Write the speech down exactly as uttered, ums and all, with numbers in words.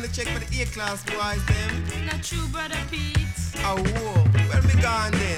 only check for the A-class boys, them. Not true, brother Pete. Oh, whoa. Where me gone then?